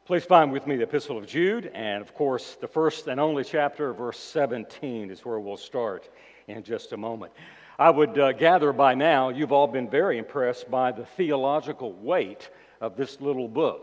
Please find with me the Epistle of Jude, and of course, the first and only chapter, verse 17, is where we'll start in just a moment. I would gather by now you've all been very impressed by the theological weight of this little book.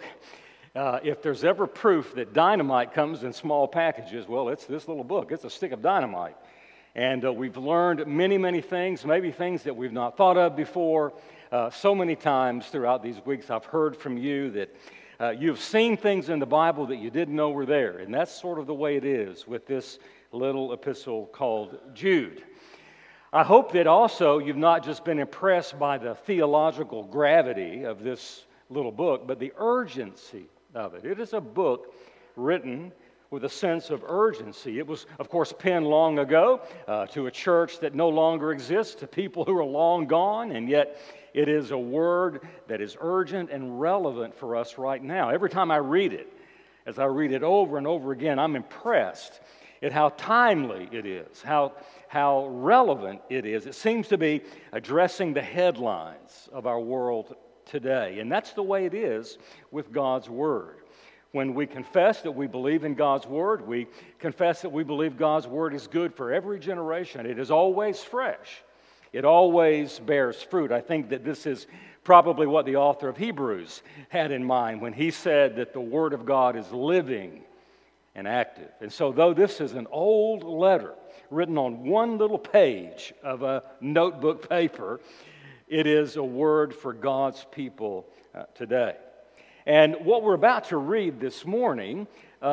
If there's ever proof that dynamite comes in small packages, well, it's this little book. It's a stick of dynamite. And we've learned many, many things, maybe things that we've not thought of before. So many times throughout these weeks, I've heard from you that you've seen things in the Bible that you didn't know were there. And that's sort of the way it is with this little epistle called Jude. I hope that also you've not just been impressed by the theological gravity of this little book, but the urgency of it. It is a book written with a sense of urgency. It was, of course, penned long ago to a church that no longer exists, to people who are long gone, and yet it is a word that is urgent and relevant for us right now. Every time I read it, as I read it over and over again, I'm impressed at how timely it is, how relevant it is. It seems to be addressing the headlines of our world today, and that's the way it is with God's Word. When we confess that we believe in God's Word, we confess that we believe God's Word is good for every generation. It is always fresh. It always bears fruit. I think that this is probably what the author of Hebrews had in mind when he said that the Word of God is living and active. And so though this is an old letter written on one little page of a notebook paper, it is a word for God's people today. And what we're about to read this morning,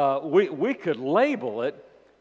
we could label it,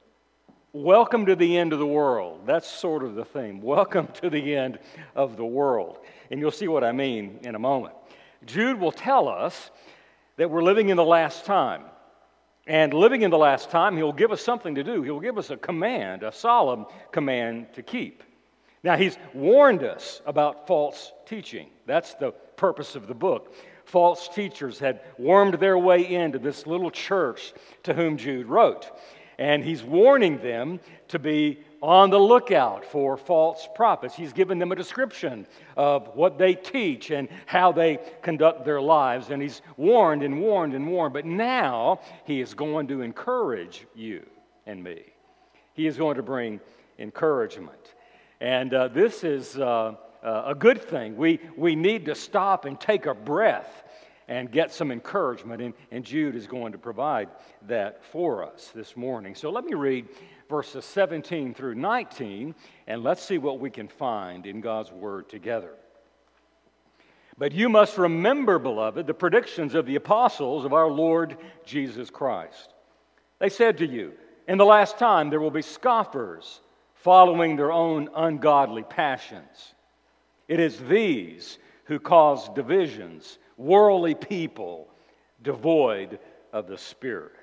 Welcome to the End of the World. That's sort of the theme. Welcome to the end of the world. And you'll see what I mean in a moment. Jude will tell us that we're living in the last time. And living in the last time, he'll give us something to do. He'll give us a command, a solemn command to keep. Now, he's warned us about false teaching. That's the purpose of the book. False teachers had wormed their way into this little church to whom Jude wrote. And he's warning them to be on the lookout for false prophets. He's given them a description of what they teach and how they conduct their lives. And he's warned and warned and warned. But now he is going to encourage you and me. He is going to bring encouragement. And this is a good thing. We need to stop and take a breath and get some encouragement, and Jude is going to provide that for us this morning. So let me read verses 17 through 19, and let's see what we can find in God's Word together. But you must remember, beloved, the predictions of the apostles of our Lord Jesus Christ. They said to you, in the last time there will be scoffers following their own ungodly passions. It is these who cause divisions, worldly people devoid of the Spirit.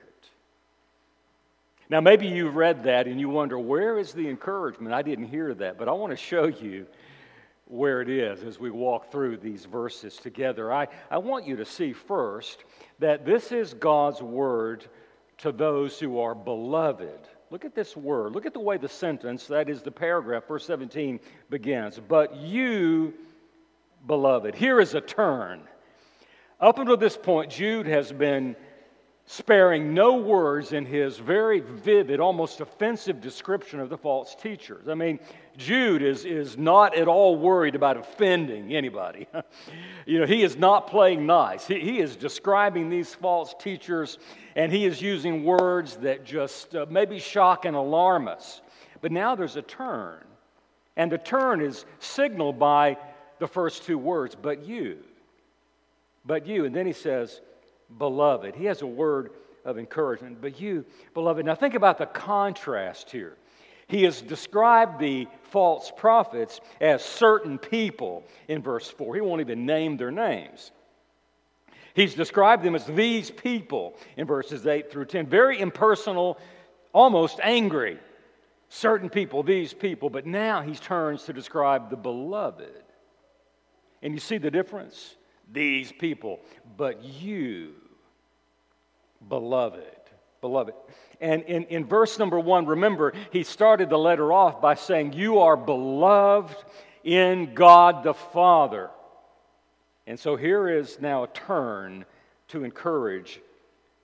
Now, maybe you've read that and you wonder, where is the encouragement? I didn't hear that, but I want to show you where it is as we walk through these verses together. I want you to see first that this is God's word to those who are beloved. Look at this word. Look at the way the sentence, that is the paragraph, verse 17, begins. But you, beloved. Here is a turn. Up until this point, Jude has been sparing no words in his very vivid, almost offensive description of the false teachers. I mean, Jude is not at all worried about offending anybody. He is not playing nice. He is describing these false teachers, and he is using words that just maybe shock and alarm us. But now there's a turn, and the turn is signaled by the first two words, but you. But you, and then he says, beloved. He has a word of encouragement. But you, beloved. Now think about the contrast here. He has described the false prophets as certain people in verse 4. He won't even name their names. He's described them as these people in verses 8 through 10. Very impersonal, almost angry. Certain people, these people. But now he turns to describe the beloved. And you see the difference? These people, but you, beloved. And in verse number 1, remember, he started the letter off by saying, you are beloved in God the Father. And so here is now a turn to encourage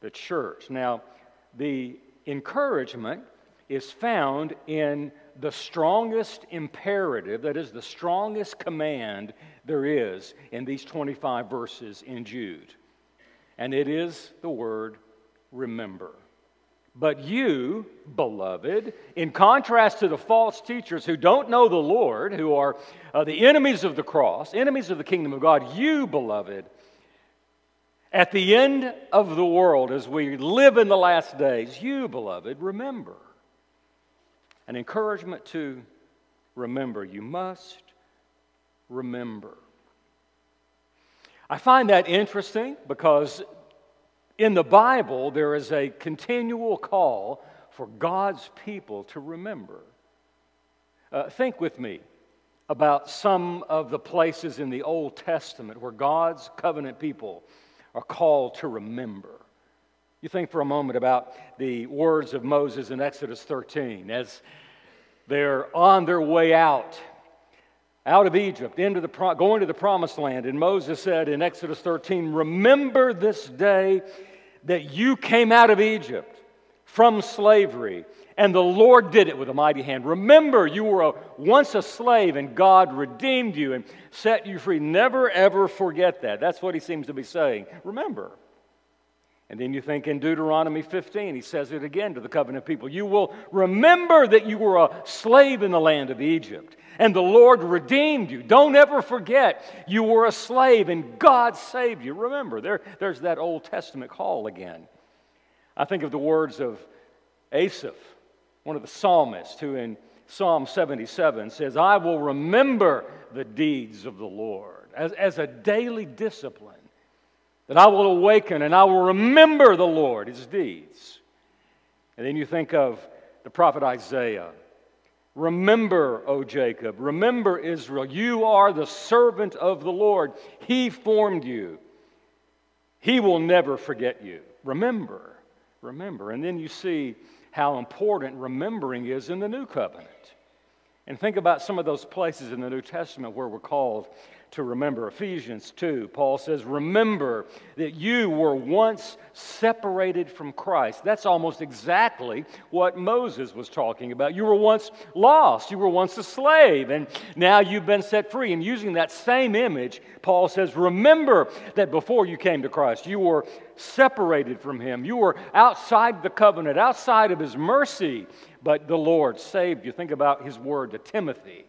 the church. Now, the encouragement is found in the strongest imperative, that is, the strongest command there is in these 25 verses in Jude. And it is the word remember. But you, beloved, in contrast to the false teachers who don't know the Lord, who are the enemies of the cross, enemies of the kingdom of God, you, beloved, at the end of the world, as we live in the last days, you, beloved, remember. An encouragement to remember. You must remember. I find that interesting because in the Bible there is a continual call for God's people to remember. Think with me about some of the places in the Old Testament where God's covenant people are called to remember. You think for a moment about the words of Moses in Exodus 13 as they're on their way out of Egypt, going to the promised land. And Moses said in Exodus 13, remember this day that you came out of Egypt from slavery, and the Lord did it with a mighty hand. Remember, you were once a slave, and God redeemed you and set you free. Never, ever forget that. That's what he seems to be saying. Remember. And then you think in Deuteronomy 15, he says it again to the covenant people. You will remember that you were a slave in the land of Egypt, and the Lord redeemed you. Don't ever forget you were a slave, and God saved you. Remember, there's that Old Testament call again. I think of the words of Asaph, one of the psalmists, who in Psalm 77 says, I will remember the deeds of the Lord as a daily discipline, that I will awaken and I will remember the Lord, His deeds. And then you think of the prophet Isaiah. Remember, O Jacob, remember Israel, you are the servant of the Lord. He formed you. He will never forget you. Remember. And then you see how important remembering is in the New Covenant. And think about some of those places in the New Testament where we're called to remember. Ephesians 2, Paul says, remember that you were once separated from Christ. That's almost exactly what Moses was talking about. You were once lost. You were once a slave, and now you've been set free. And using that same image, Paul says, remember that before you came to Christ, you were separated from Him. You were outside the covenant, outside of His mercy, but the Lord saved you. Think about His word to Timothy.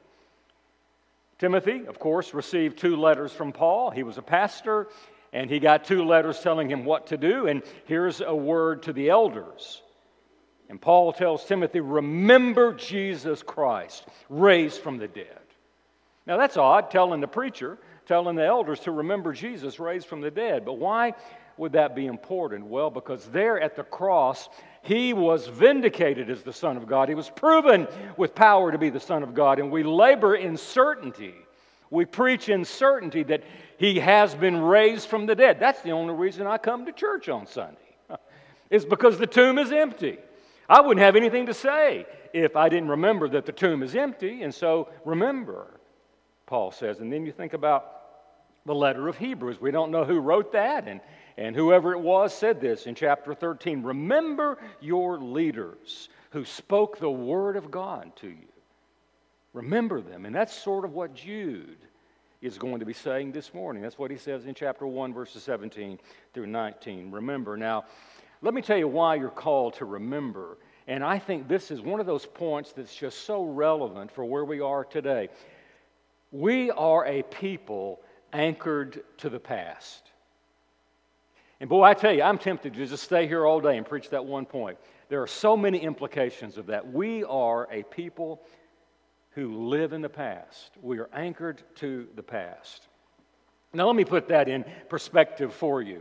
Timothy, of course, received 2 letters from Paul. He was a pastor, and he got 2 letters telling him what to do. And here's a word to the elders. And Paul tells Timothy, remember Jesus Christ, raised from the dead. Now that's odd, telling the elders to remember Jesus raised from the dead. But why would that be important? Well, because there at the cross, He was vindicated as the Son of God. He was proven with power to be the Son of God. And we labor in certainty. We preach in certainty that He has been raised from the dead. That's the only reason I come to church on Sunday. It's because the tomb is empty. I wouldn't have anything to say if I didn't remember that the tomb is empty. And so remember, Paul says. And then you think about the letter of Hebrews. We don't know who wrote that, and whoever it was said this in chapter 13. Remember your leaders who spoke the word of God to you. Remember them. And that's sort of what Jude is going to be saying this morning. That's what he says in chapter 1, verses 17 through 19. Remember. Now, let me tell you why you're called to remember. And I think this is one of those points that's just so relevant for where we are today. We are a people anchored to the past. And boy, I tell you, I'm tempted to just stay here all day and preach that one point. There are so many implications of that. We are a people who live in the past. We are anchored to the past. Now, let me put that in perspective for you.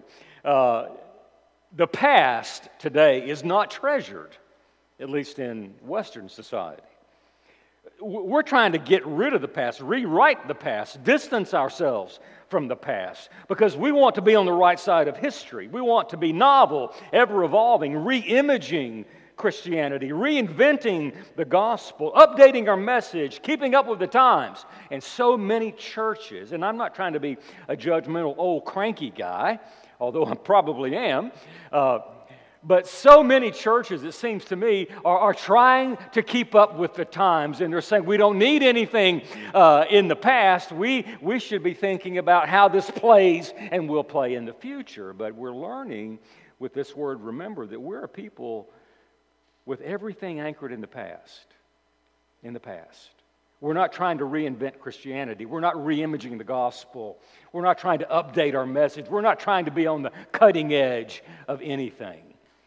The past today is not treasured, at least in Western society. We're trying to get rid of the past, rewrite the past, distance ourselves from the past, because we want to be on the right side of history. We want to be novel, ever-evolving, re-imaging Christianity, reinventing the gospel, updating our message, keeping up with the times. And so many churches, and I'm not trying to be a judgmental old cranky guy, although I probably am, But so many churches, it seems to me, are trying to keep up with the times. And they're saying we don't need anything in the past. We should be thinking about how this plays and will play in the future. But we're learning with this word, remember, that we're a people with everything anchored in the past. In the past. We're not trying to reinvent Christianity. We're not re-imaging the gospel. We're not trying to update our message. We're not trying to be on the cutting edge of anything.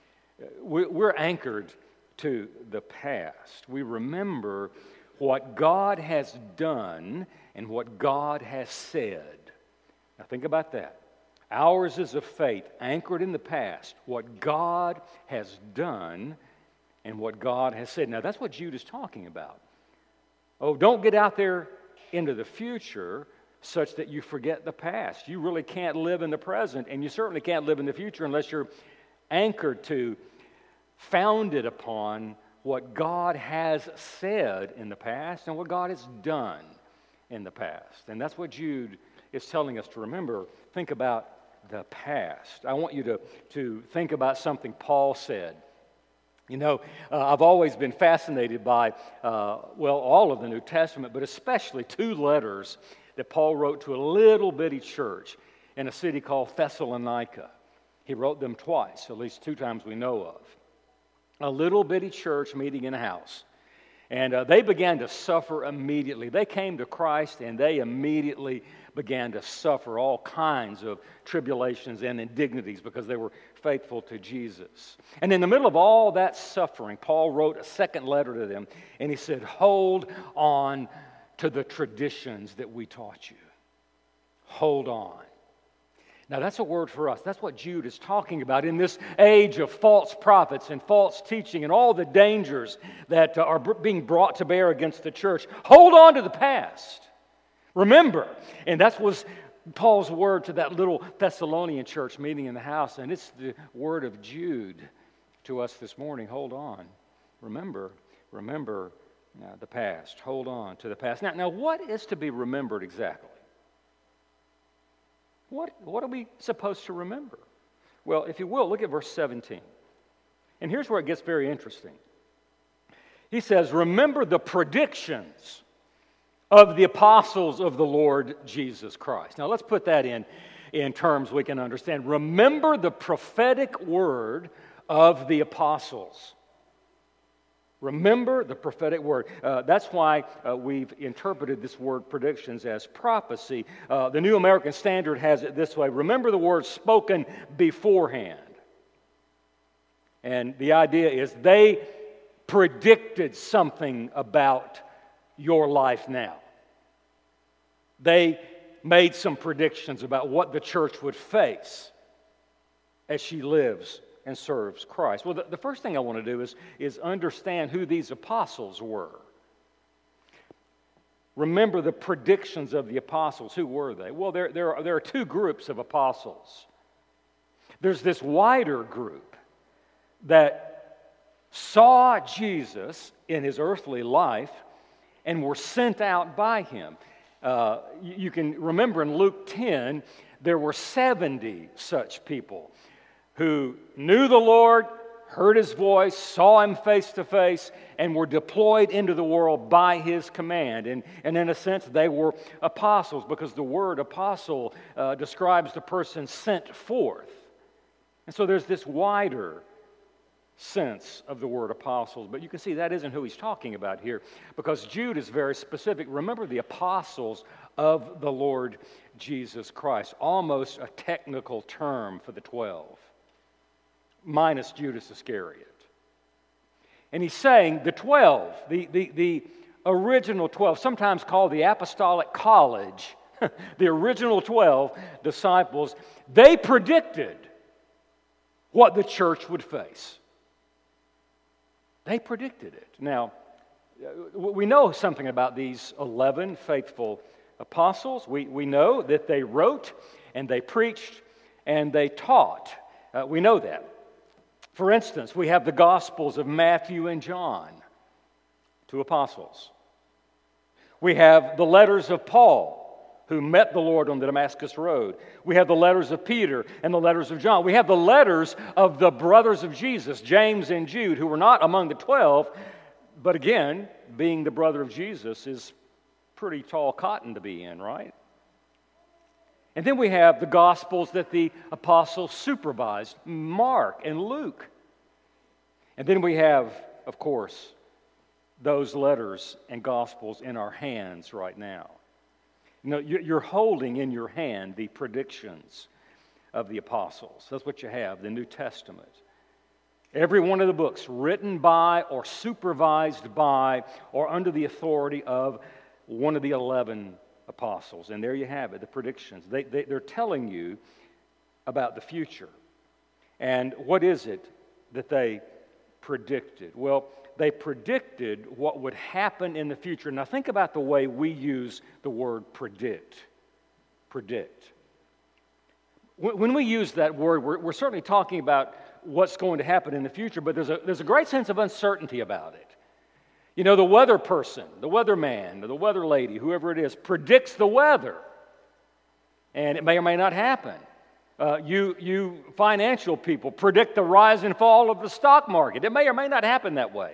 We're anchored to the past. We remember what God has done and what God has said. Now think about that. Ours is a faith anchored in the past, what God has done and what God has said. Now that's what Jude is talking about. Oh, don't get out there into the future such that you forget the past. You really can't live in the present, and you certainly can't live in the future unless you're anchored to, founded upon what God has said in the past and what God has done in the past. And that's what Jude is telling us to remember. Think about the past. I want you to think about something Paul said. You know, I've always been fascinated by, all of the New Testament, but especially two letters that Paul wrote to a little bitty church in a city called Thessalonica. He wrote them twice, at least two times we know of. A little bitty church meeting in a house. And they began to suffer immediately. They came to Christ and they immediately began to suffer all kinds of tribulations and indignities because they were faithful to Jesus. And in the middle of all that suffering, Paul wrote a second letter to them, and he said, hold on to the traditions that we taught you. Hold on. Now that's a word for us. That's what Jude is talking about in this age of false prophets and false teaching and all the dangers that are being brought to bear against the church. Hold on to the past. Remember. And that was Paul's word to that little Thessalonian church meeting in the house. And it's the word of Jude to us this morning. Hold on. Remember the past. Hold on to the past. Now what is to be remembered exactly? What are we supposed to remember? Well, if you will, look at verse 17. And here's where it gets very interesting. He says, remember the predictions of the apostles of the Lord Jesus Christ. Now let's put that in terms we can understand. Remember the prophetic word of the apostles. Remember the prophetic word. That's why we've interpreted this word predictions as prophecy. The New American Standard has it this way. Remember the word spoken beforehand. And the idea is they predicted something about your life now. They made some predictions about what the church would face as she lives and serves Christ. Well, the first thing I want to do is understand who these apostles were. Remember the predictions of the apostles. Who were they? Well, there are two groups of apostles. There's this wider group that saw Jesus in his earthly life and were sent out by him. You can remember in Luke 10, there were 70 such people who knew the Lord, heard his voice, saw him face to face, and were deployed into the world by his command. And in a sense, they were apostles because the word apostle describes the person sent forth. And so there's this wider sense of the word apostles. But you can see that isn't who he's talking about here because Jude is very specific. Remember the apostles of the Lord Jesus Christ. Almost a technical term for the 12. Minus Judas Iscariot. And he's saying the 12, the original 12, sometimes called the Apostolic College, the original 12 disciples, they predicted what the church would face. They predicted it. Now, we know something about these 11 faithful apostles. We know that they wrote and they preached and they taught. We know that. For instance, we have the Gospels of Matthew and John, two apostles. We have the letters of Paul, who met the Lord on the Damascus Road. We have the letters of Peter and the letters of John. We have the letters of the brothers of Jesus, James and Jude, who were not among the 12, but again, being the brother of Jesus is pretty tall cotton to be in, right? And then we have the Gospels that the apostles supervised, Mark and Luke. And then we have, of course, those letters and Gospels in our hands right now. You know, you're holding in your hand the predictions of the apostles. That's what you have, the New Testament. Every one of the books written by or supervised by or under the authority of one of the 11 apostles. And there you have it, the predictions. They're telling you about the future. And what is it that they predicted? Well, they predicted what would happen in the future. Now think about the way we use the word predict. Predict. When we use that word, we're certainly talking about what's going to happen in the future, but there's a great sense of uncertainty about it. You know, the weather person, the weatherman, or the weather lady, whoever it is, predicts the weather. And it may or may not happen. You financial people predict the rise and fall of the stock market. It may or may not happen that way.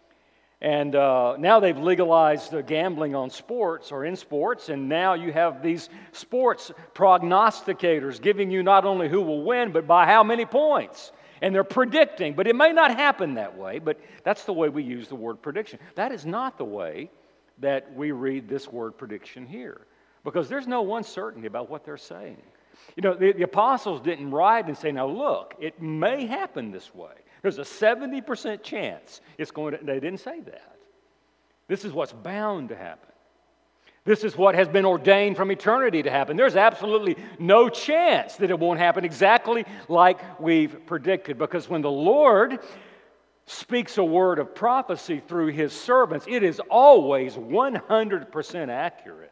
And now they've legalized gambling on sports or in sports, and now you have these sports prognosticators giving you not only who will win, but by how many points. And they're predicting, but it may not happen that way, but that's the way we use the word prediction. That is not the way that we read this word prediction here, because there's no one certainty about what they're saying. You know, the apostles didn't write and say, now look, it may happen this way. There's a 70% chance it's going to, they didn't say that. This is what's bound to happen. This is what has been ordained from eternity to happen. There's absolutely no chance that it won't happen exactly like we've predicted, because when the Lord speaks a word of prophecy through His servants, it is always 100% accurate.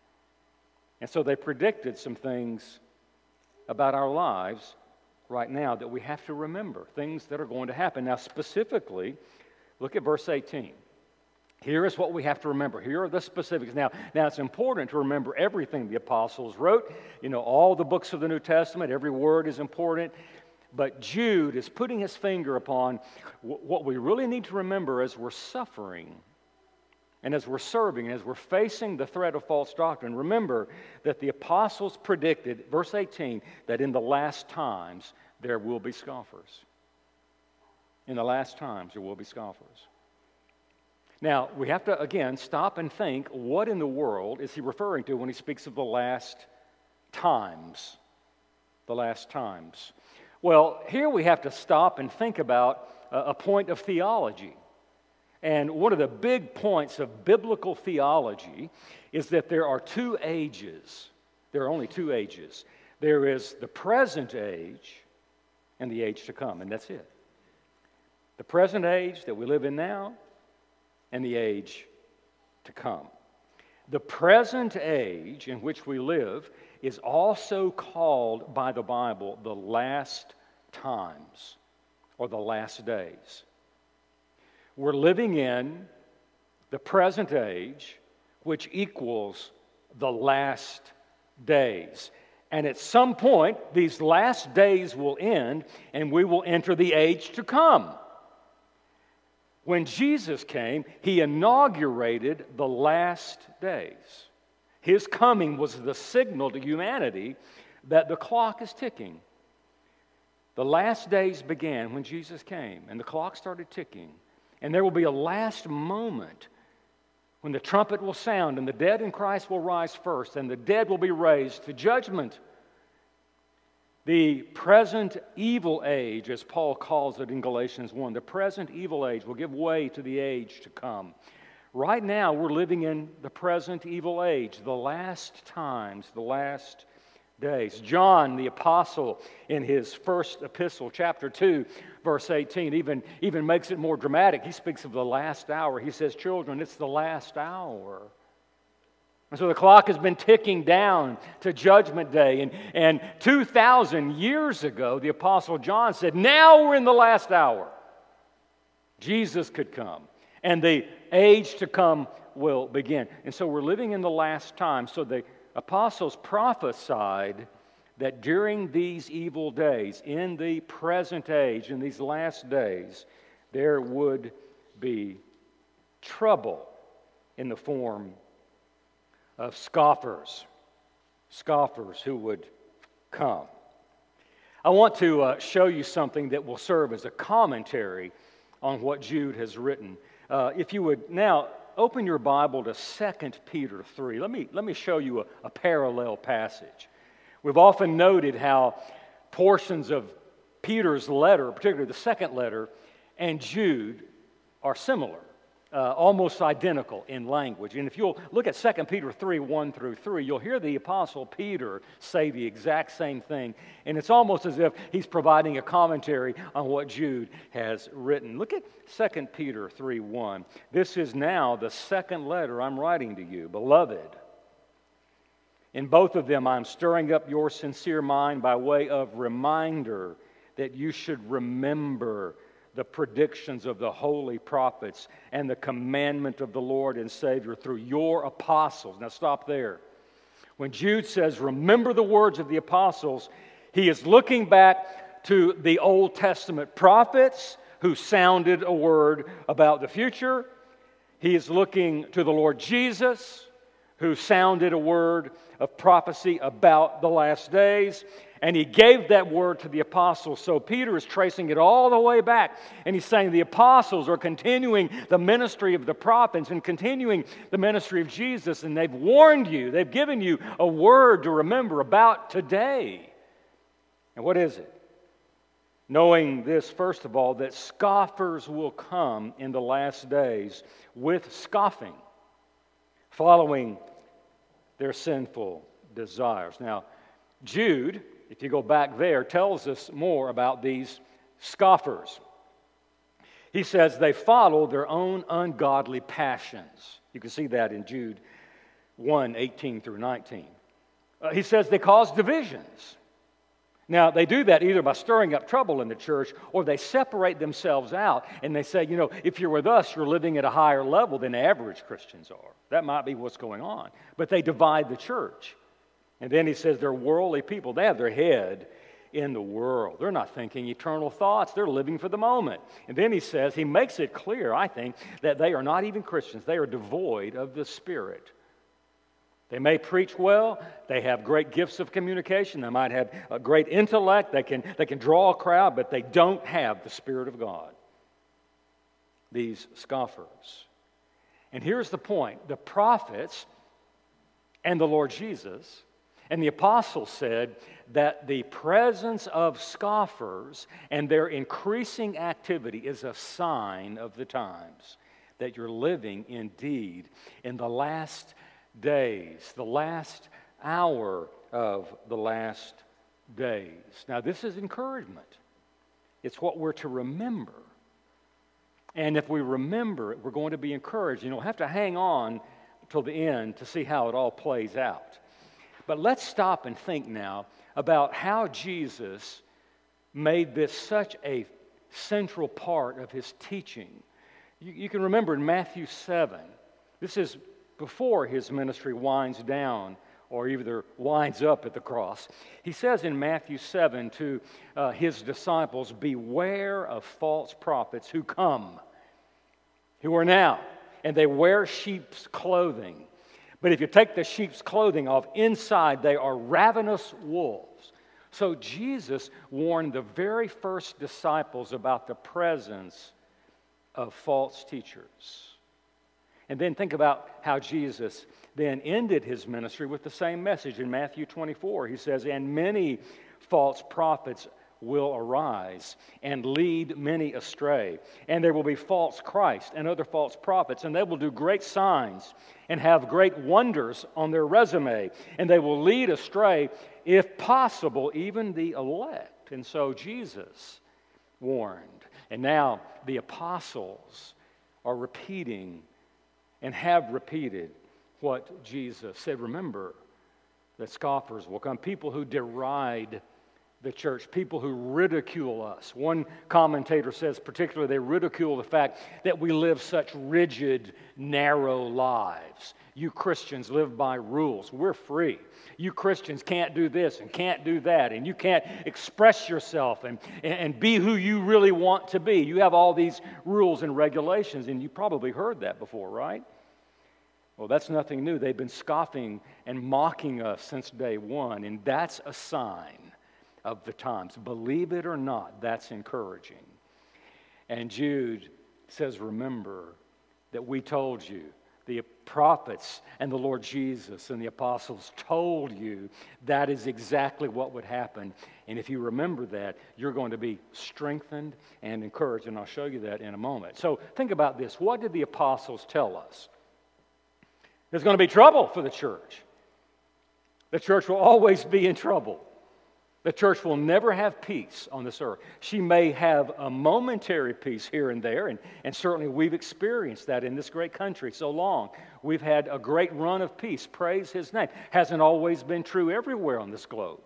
And so they predicted some things about our lives right now that we have to remember, things that are going to happen. Now, specifically, look at verse 18. Here is what we have to remember. Here are the specifics. Now it's important to remember everything the apostles wrote. You know, all the books of the New Testament, every word is important. But Jude is putting his finger upon what we really need to remember as we're suffering and as we're serving, and as we're facing the threat of false doctrine. Remember that the apostles predicted, verse 18, that in the last times there will be scoffers. In the last times there will be scoffers. Now, we have to, again, stop and think, what in the world is he referring to when he speaks of the last times? The last times. Well, here we have to stop and think about a point of theology. And one of the big points of biblical theology is that there are two ages. There are only two ages. There is the present age and the age to come, and that's it. The present age that we live in now and the age to come. The present age in which we live is also called by the Bible the last times or the last days. We're living in the present age, which equals the last days. And at some point, these last days will end, and we will enter the age to come. When Jesus came, He inaugurated the last days. His coming was the signal to humanity that the clock is ticking. The last days began when Jesus came, and the clock started ticking. And there will be a last moment when the trumpet will sound and the dead in Christ will rise first and the dead will be raised to judgment. The present evil age, as Paul calls it in Galatians 1, the present evil age will give way to the age to come. Right now, we're living in the present evil age, the last times, the last days. John, the apostle, in his first epistle, chapter 2, verse 18, even makes it more dramatic. He speaks of the last hour. He says, children, it's the last hour. And so the clock has been ticking down to Judgment Day. And 2,000 years ago, the apostle John said, now we're in the last hour. Jesus could come, and the age to come will begin. And so we're living in the last time. So the apostles prophesied that during these evil days, in the present age, in these last days, there would be trouble in the form of scoffers who would come. I want to show you something that will serve as a commentary on what Jude has written. If you would now open your Bible to 2 Peter 3. Let me show you a parallel passage. We've often noted how portions of Peter's letter, particularly the second letter, and Jude are similar, almost identical in language. And if you'll look at 2 Peter 3, 1 through 3, you'll hear the Apostle Peter say the exact same thing. And it's almost as if he's providing a commentary on what Jude has written. Look at 2 Peter 3, 1. This is now the second letter I'm writing to you, beloved. In both of them, I'm stirring up your sincere mind by way of reminder that you should remember the predictions of the holy prophets and the commandment of the Lord and Savior through your apostles. Now stop there. When Jude says, remember the words of the apostles, he is looking back to the Old Testament prophets who sounded a word about the future. He is looking to the Lord Jesus, who sounded a word of prophecy about the last days. And he gave that word to the apostles. So Peter is tracing it all the way back. And he's saying the apostles are continuing the ministry of the prophets and continuing the ministry of Jesus. And they've warned you. They've given you a word to remember about today. And what is it? Knowing this, first of all, that scoffers will come in the last days with scoffing, following their sinful desires. Now, Jude, if you go back there, tells us more about these scoffers. He says they follow their own ungodly passions. You can see that in Jude 1, 18 through 19. He says they cause divisions. Now, they do that either by stirring up trouble in the church, or they separate themselves out and they say, if you're with us, you're living at a higher level than average Christians are. That might be what's going on. But they divide the church. And then he says they're worldly people. They have their head in the world. They're not thinking eternal thoughts. They're living for the moment. And then he says, he makes it clear, I think, that they are not even Christians. They are devoid of the Spirit. They may preach well. They have great gifts of communication. They might have a great intellect. They can draw a crowd, but they don't have the Spirit of God. These scoffers. And here's the point. The prophets and the Lord Jesus and the apostles said that the presence of scoffers and their increasing activity is a sign of the times, that you're living indeed in the last days, the last hour of the last days. Now, this is encouragement. It's what we're to remember. And if we remember it, we're going to be encouraged. You don't have to hang on till the end to see how it all plays out. But let's stop and think now about how Jesus made this such a central part of his teaching. You can remember in Matthew 7, this is before his ministry winds down or either winds up at the cross. He says in Matthew 7 to his disciples, beware of false prophets who come, who are now, and they wear sheep's clothing. But if you take the sheep's clothing off, inside they are ravenous wolves. So Jesus warned the very first disciples about the presence of false teachers. And then think about how Jesus then ended his ministry with the same message. In Matthew 24, he says, and many false prophets will arise and lead many astray. And there will be false Christ and other false prophets, and they will do great signs and have great wonders on their resume. And they will lead astray, if possible, even the elect. And so Jesus warned. And now the apostles are repeating and have repeated what Jesus said. Remember that scoffers will come, people who deride the church, people who ridicule us. One commentator says particularly they ridicule the fact that we live such rigid, narrow lives. You Christians live by rules. We're free. You Christians can't do this and can't do that, and you can't express yourself and be who you really want to be. You have all these rules and regulations, and you probably heard that before, right? Well, that's nothing new. They've been scoffing and mocking us since day one, and that's a sign of the times. Believe it or not, that's encouraging. And Jude says, remember that we told you, the prophets and the Lord Jesus and the apostles told you that is exactly what would happen. And if you remember that, you're going to be strengthened and encouraged. And I'll show you that in a moment. So think about this. What did the apostles tell us? There's going to be trouble for the church. The church will always be in trouble. The church will never have peace on this earth. She may have a momentary peace here and there, and certainly we've experienced that in this great country so long. We've had a great run of peace. Praise His name. Hasn't always been true everywhere on this globe.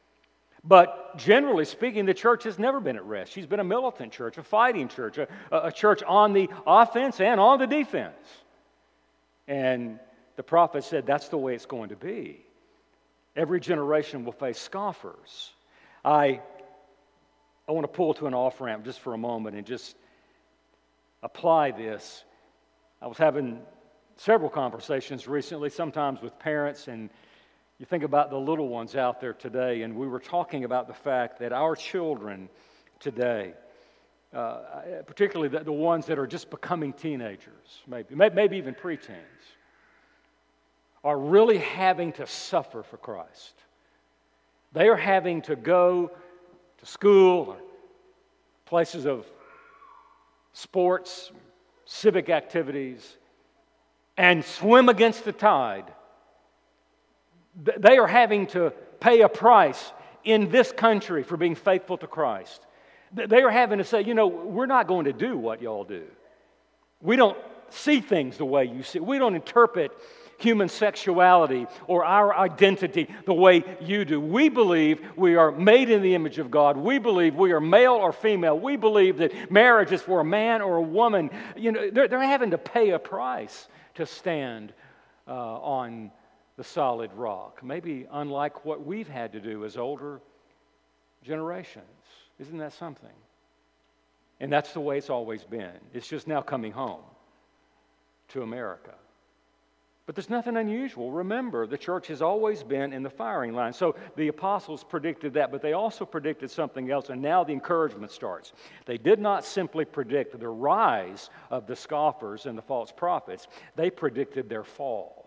But generally speaking, the church has never been at rest. She's been a militant church, a fighting church, a church on the offense and on the defense. And the prophet said that's the way it's going to be. Every generation will face scoffers. I want to pull to an off-ramp just for a moment and just apply this. I was having several conversations recently, sometimes with parents, and you think about the little ones out there today, and we were talking about the fact that our children today, particularly the ones that are just becoming teenagers, maybe even preteens, are really having to suffer for Christ. They are having to go to school or places of sports, civic activities, and swim against the tide. They are having to pay a price in this country for being faithful to Christ. They are having to say, we're not going to do what y'all do. We don't see things the way you see. We don't interpret human sexuality or our identity the way you do. We believe we are made in the image of God. We believe we are male or female. We believe that marriage is for a man or a woman. They're having to pay a price to stand on the solid rock. Maybe unlike what we've had to do as older generations. Isn't that something? And that's the way it's always been. It's just now coming home to America. But there's nothing unusual. Remember, the church has always been in the firing line. So the apostles predicted that, but they also predicted something else, and now the encouragement starts. They did not simply predict the rise of the scoffers and the false prophets. They predicted their fall.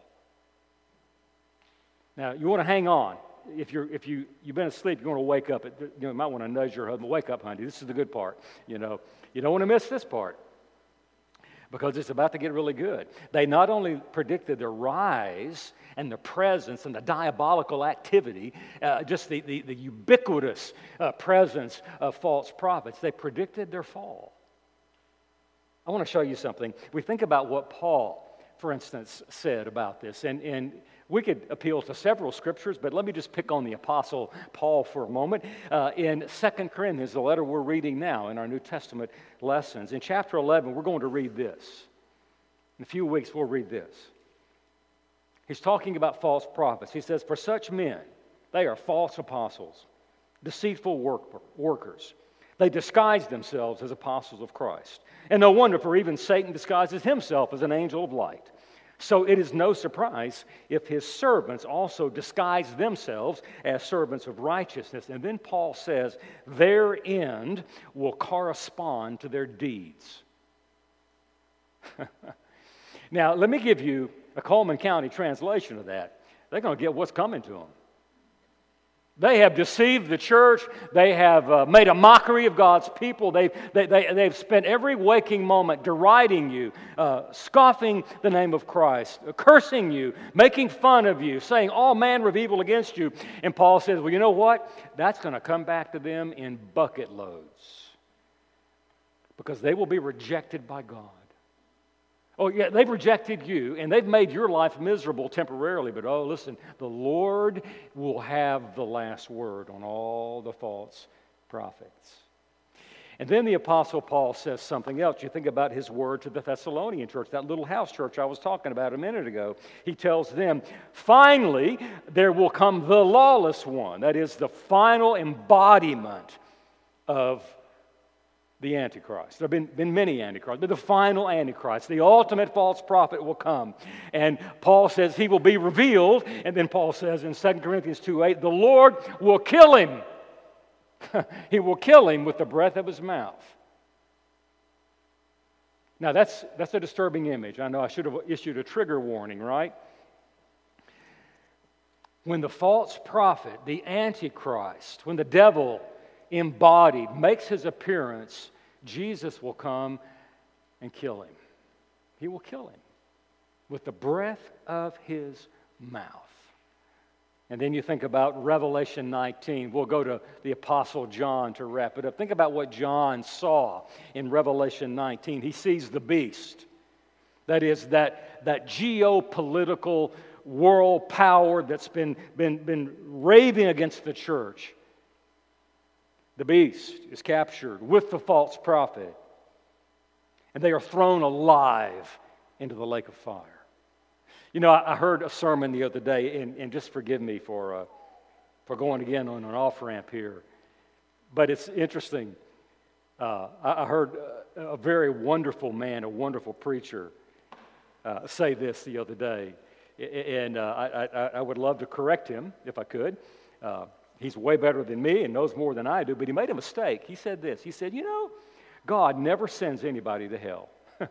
Now, you want to hang on. If you've been asleep, you want to wake up. You might want to nudge your husband. Wake up, honey. This is the good part. You don't want to miss this part, because it's about to get really good. They not only predicted the rise and the presence and the diabolical activity, just the ubiquitous presence of false prophets, they predicted their fall. I want to show you something. We think about what Paul, for instance, said about this, and we could appeal to several scriptures, but let me just pick on the Apostle Paul for a moment. In 2 Corinthians, the letter we're reading now in our New Testament lessons, in chapter 11, we're going to read this. In a few weeks, we'll read this. He's talking about false prophets. He says, "For such men, they are false apostles, deceitful workers. They disguise themselves as apostles of Christ. And no wonder, for even Satan disguises himself as an angel of light. So it is no surprise if his servants also disguise themselves as servants of righteousness." And then Paul says, their end will correspond to their deeds. Now, let me give you a Coleman County translation of that. They're going to get what's coming to them. They have deceived the church. They have made a mockery of God's people. They've spent every waking moment deriding you, scoffing the name of Christ, cursing you, making fun of you, saying all manner of evil against you. And Paul says, well, you know what? That's going to come back to them in bucket loads, because they will be rejected by God. Oh, yeah, they've rejected you, and they've made your life miserable temporarily. But, listen, the Lord will have the last word on all the false prophets. And then the Apostle Paul says something else. You think about his word to the Thessalonian church, that little house church I was talking about a minute ago. He tells them, finally, there will come the lawless one. That is the final embodiment of the Antichrist. There have been many Antichrists, but the final Antichrist, the ultimate false prophet will come. And Paul says he will be revealed. And then Paul says in 2 Corinthians 2:8, the Lord will kill him. He will kill him with the breath of his mouth. Now that's a disturbing image. I know I should have issued a trigger warning, right? When the false prophet, the Antichrist, when the devil embodied makes his appearance, Jesus will come and kill him. He will kill him with the breath of his mouth. And then you think about Revelation 19. We'll go to the Apostle John to wrap it up. Think about what John saw in Revelation 19. He sees the beast. That is, that geopolitical world power that's been raving against the church. The beast is captured with the false prophet, and they are thrown alive into the lake of fire. You know, I heard a sermon the other day, and just forgive me for going again on an off-ramp here, but it's interesting. I heard a very wonderful man, a wonderful preacher, say this the other day, and I would love to correct him if I could. He's way better than me and knows more than I do, but he made a mistake. He said this. He said, God never sends anybody to hell.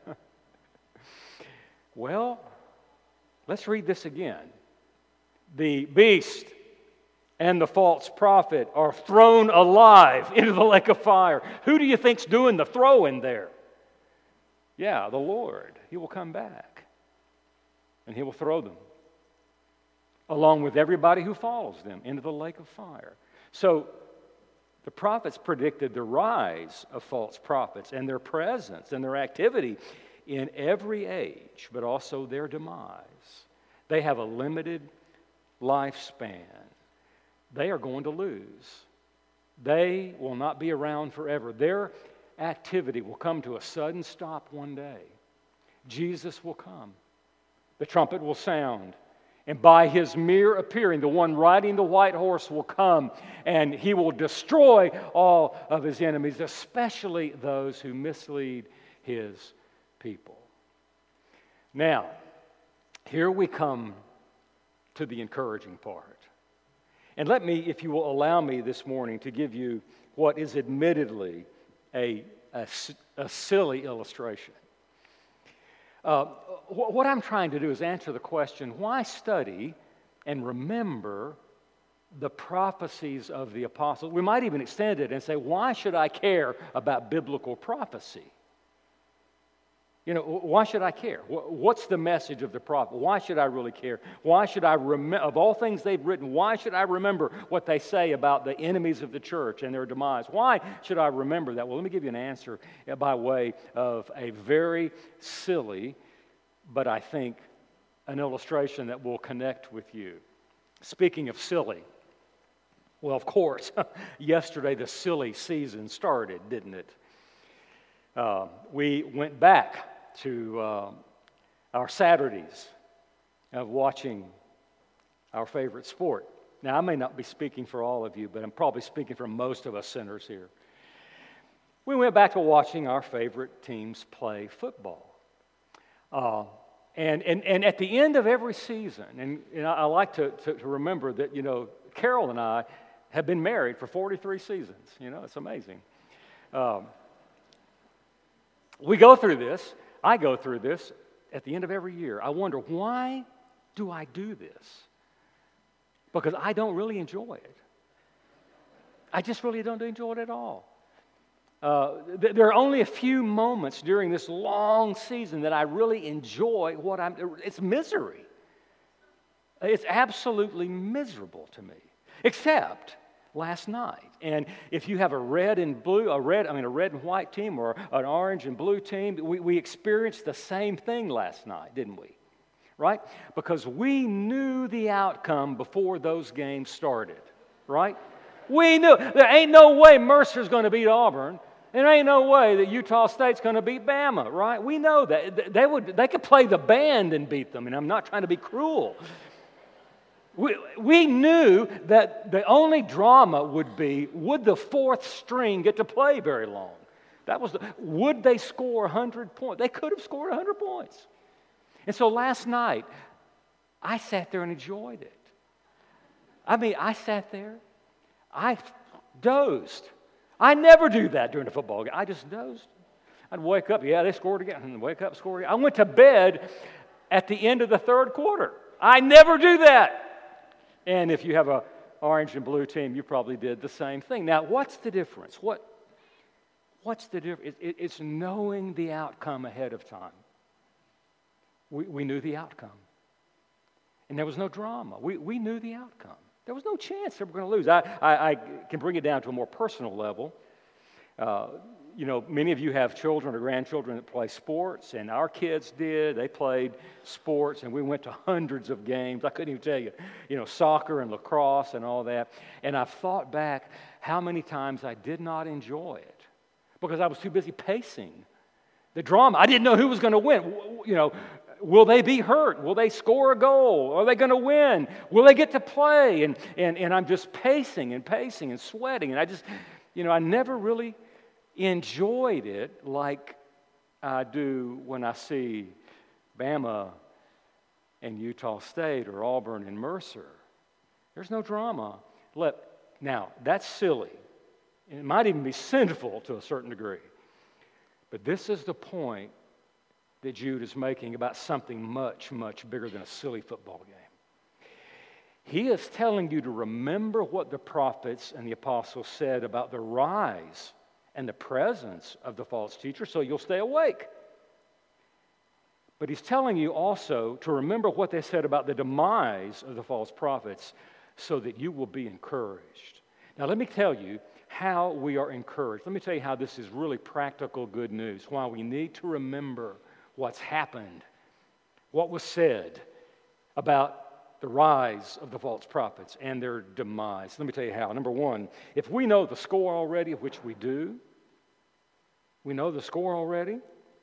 Well, let's read this again. The beast and the false prophet are thrown alive into the lake of fire. Who do you think's doing the throwing there? Yeah, the Lord. He will come back, and He will throw them, along with everybody who follows them, into the lake of fire. So the prophets predicted the rise of false prophets and their presence and their activity in every age, but also their demise. They have a limited lifespan. They are going to lose. They will not be around forever. Their activity will come to a sudden stop one day. Jesus will come. The trumpet will sound. And by His mere appearing, the one riding the white horse will come, and He will destroy all of His enemies, especially those who mislead His people. Now, here we come to the encouraging part. And let me, if you will allow me this morning, to give you what is admittedly a silly illustration. What I'm trying to do is answer the question, why study and remember the prophecies of the apostles? We might even extend it and say, why should I care about biblical prophecy? Why should I care? What's the message of the prophet? Why should I really care? Why should I remember, of all things they've written, why should I remember what they say about the enemies of the church and their demise? Why should I remember that? Well, let me give you an answer by way of a very silly, but I think an illustration that will connect with you. Speaking of silly, well, of course, yesterday the silly season started, didn't it? We went back to our Saturdays of watching our favorite sport. Now, I may not be speaking for all of you, but I'm probably speaking for most of us sinners here. We went back to watching our favorite teams play football. And at the end of every season, and I like to remember that, Carol and I have been married for 43 seasons. It's amazing. We go through this. I go through this at the end of every year. I wonder, why do I do this? Because I don't really enjoy it. I just really don't enjoy it at all. There are only a few moments during this long season that I really enjoy it's misery. It's absolutely miserable to me, except last night. And if you have a red and white team or an orange and blue team, we experienced the same thing last night, didn't we? Right? Because we knew the outcome before those games started, right? We knew there ain't no way Mercer's going to beat Auburn. There ain't no way that Utah State's going to beat Bama, right? We know that. They could play the band and beat them, and I'm not trying to be cruel. We knew that the only drama would be, would the fourth string get to play very long? Would they score 100 points? They could have scored 100 points. And so last night, I sat there and enjoyed it. I mean, I sat there, I dozed. I never do that during a football game. I just dozed. I'd wake up, they scored again, and wake up, score again. I went to bed at the end of the third quarter. I never do that. And if you have an orange and blue team, you probably did the same thing. Now, what's the difference? What's the difference? It's knowing the outcome ahead of time. We knew the outcome. And there was no drama. We knew the outcome. There was no chance they were going to lose. I can bring it down to a more personal level. Many of you have children or grandchildren that play sports, and our kids did. They played sports, and we went to hundreds of games. I couldn't even tell you, soccer and lacrosse and all that. And I've thought back how many times I did not enjoy it because I was too busy pacing the drama. I didn't know who was going to win. Will they be hurt? Will they score a goal? Are they going to win? Will they get to play? And I'm just pacing and sweating. And I just, I never really enjoyed it like I do when I see Bama and Utah State or Auburn and Mercer. There's no drama. Now, that's silly. It might even be sinful to a certain degree. But this is the point that Jude is making about something much, much bigger than a silly football game. He is telling you to remember what the prophets and the apostles said about the rise and the presence of the false teacher, so you'll stay awake. But he's telling you also to remember what they said about the demise of the false prophets, so that you will be encouraged. Now, let me tell you how we are encouraged. Let me tell you how this is really practical good news, why we need to remember what's happened, what was said about the rise of the false prophets and their demise. Let me tell you how. Number one, if we know the score already, which we do, we know the score already,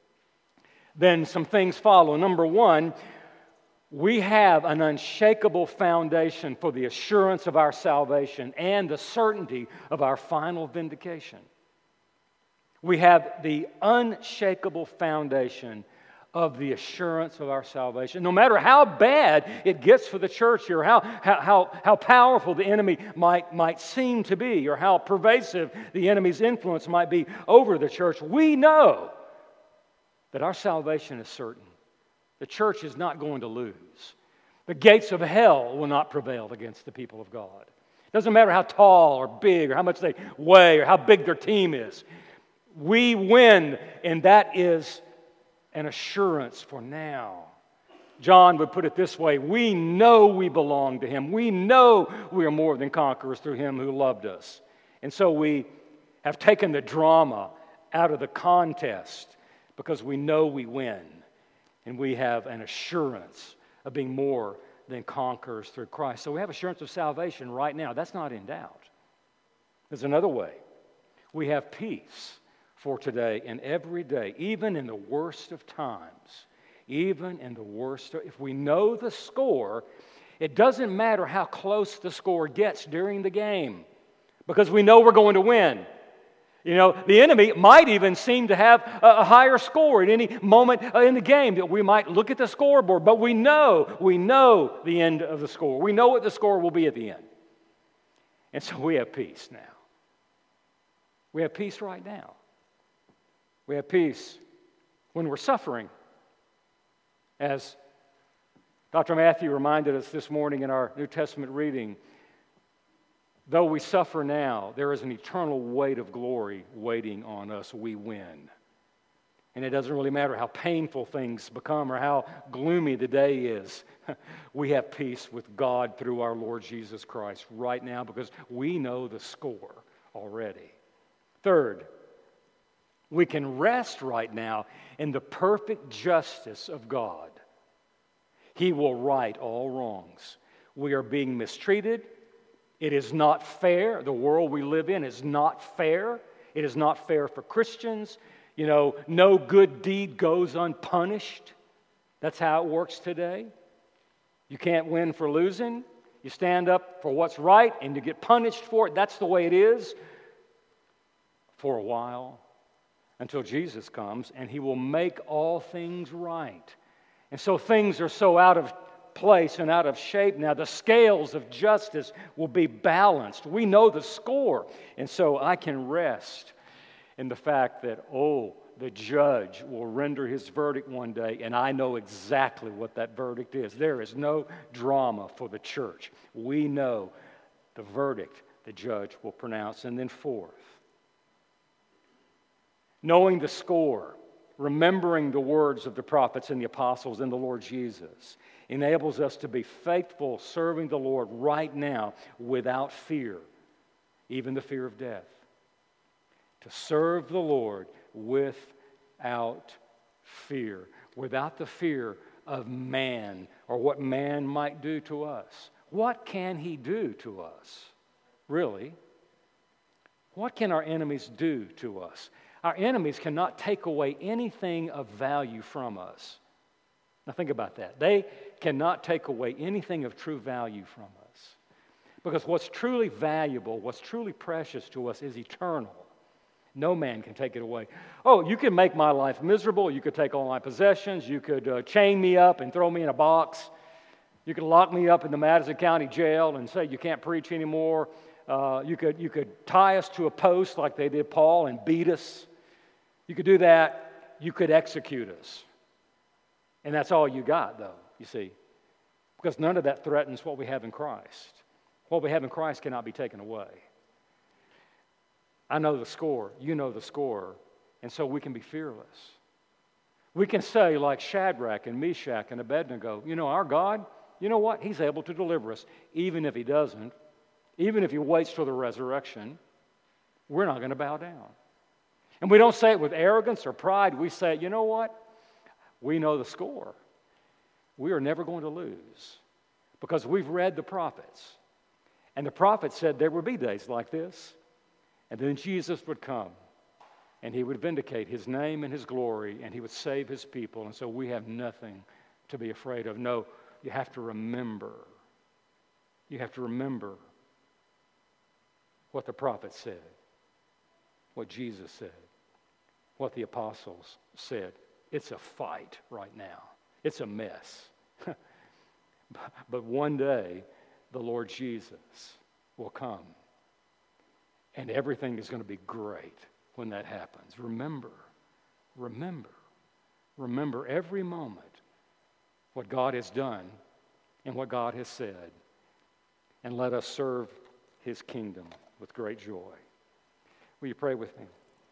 then some things follow. Number one, we have an unshakable foundation for the assurance of our salvation and the certainty of our final vindication. We have the unshakable foundation of the assurance of our salvation. No matter how bad it gets for the church here, how powerful the enemy might seem to be, or how pervasive the enemy's influence might be over the church, we know that our salvation is certain. The church is not going to lose. The gates of hell will not prevail against the people of God. It doesn't matter how tall or big or how much they weigh or how big their team is. We win, and that is an assurance for now. John would put it this way: we know we belong to Him. We know we are more than conquerors through Him who loved us. And so we have taken the drama out of the contest because we know we win. And we have an assurance of being more than conquerors through Christ. So we have assurance of salvation right now. That's not in doubt. There's another way. We have peace for today and every day, even in the worst of times. Even in the worst if we know the score, it doesn't matter how close the score gets during the game, because we know we're going to win. The enemy might even seem to have a higher score at any moment in the game. That we might look at the scoreboard, but we know the end of the score. We know what the score will be at the end. And so we have peace now. We have peace right now. We have peace when we're suffering. As Dr. Matthew reminded us this morning in our New Testament reading, though we suffer now, there is an eternal weight of glory waiting on us. We win. And it doesn't really matter how painful things become or how gloomy the day is. We have peace with God through our Lord Jesus Christ right now because we know the score already. Third, we can rest right now in the perfect justice of God. He will right all wrongs. We are being mistreated, It is not fair. The world we live in is not fair. It is not fair for Christians. No good deed goes unpunished. That's how it works today. You can't win for losing. You stand up for what's right and you get punished for it. That's the way it is for a while until Jesus comes and He will make all things right. And so things are so out of place and out of shape now. The scales of justice will be balanced. We know the score. And so I can rest in the fact that, the judge will render his verdict one day, and I know exactly what that verdict is. There is no drama for the church. We know the verdict the judge will pronounce. And then fourth, knowing the score, remembering the words of the prophets and the apostles and the Lord Jesus, enables us to be faithful serving the Lord right now without fear, even the fear of death. To serve the Lord without fear, without the fear of man or what man might do to us. What can he do to us, really? What can our enemies do to us? Our enemies cannot take away anything of value from us. Now think about that. They cannot take away anything of true value from us. Because what's truly valuable, what's truly precious to us is eternal. No man can take it away. You can make my life miserable. You could take all my possessions. You could chain me up and throw me in a box. You could lock me up in the Madison County Jail and say you can't preach anymore. You could tie us to a post like they did Paul and beat us. You could do that. You could execute us. And that's all you got, though, you see. Because none of that threatens what we have in Christ. What we have in Christ cannot be taken away. I know the score. You know the score. And so we can be fearless. We can say, like Shadrach and Meshach and Abednego, our God, you know what? He's able to deliver us. Even if He doesn't, even if He waits till the resurrection, we're not going to bow down. And we don't say it with arrogance or pride. We say, you know what? We know the score. We are never going to lose because we've read the prophets. And the prophets said there would be days like this. And then Jesus would come, and He would vindicate His name and His glory, and He would save His people. And so we have nothing to be afraid of. No, you have to remember. You have to remember what the prophets said, what Jesus said, what the apostles said. It's a fight right now. It's a mess. But one day, the Lord Jesus will come. And everything is going to be great when that happens. Remember every moment what God has done and what God has said. And let us serve His kingdom with great joy. Will you pray with me?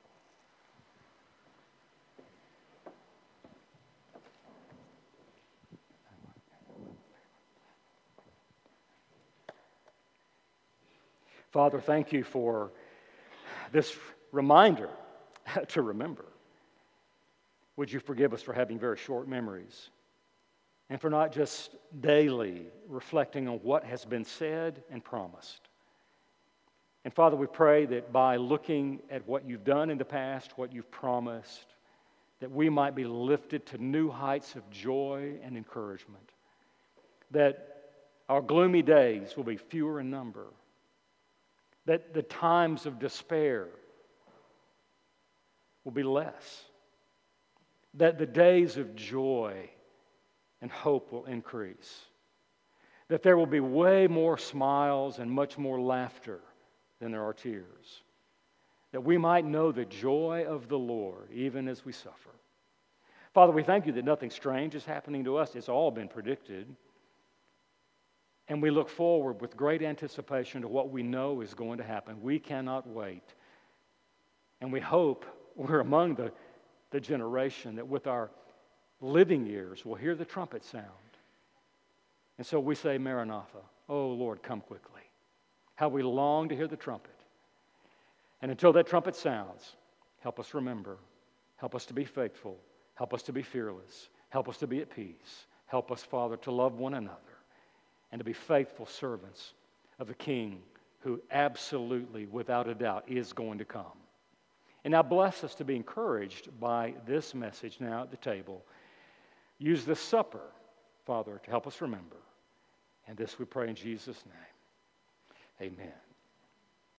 Father, thank You for this reminder to remember. Would You forgive us for having very short memories and for not just daily reflecting on what has been said and promised. And Father, we pray that by looking at what You've done in the past, what You've promised, that we might be lifted to new heights of joy and encouragement, that our gloomy days will be fewer in number, that the times of despair will be less, that the days of joy and hope will increase, that there will be way more smiles and much more laughter than there are tears, that we might know the joy of the Lord even as we suffer. Father, we thank You that nothing strange is happening to us. It's all been predicted. And we look forward with great anticipation to what we know is going to happen. We cannot wait. And we hope we're among the generation that with our living years will hear the trumpet sound. And so we say, Maranatha, oh Lord, come quickly. How we long to hear the trumpet. And until that trumpet sounds, help us remember. Help us to be faithful. Help us to be fearless. Help us to be at peace. Help us, Father, to love one another and to be faithful servants of the King who absolutely, without a doubt, is going to come. And now bless us to be encouraged by this message now at the table. Use this supper, Father, to help us remember. And this we pray in Jesus' name. Amen.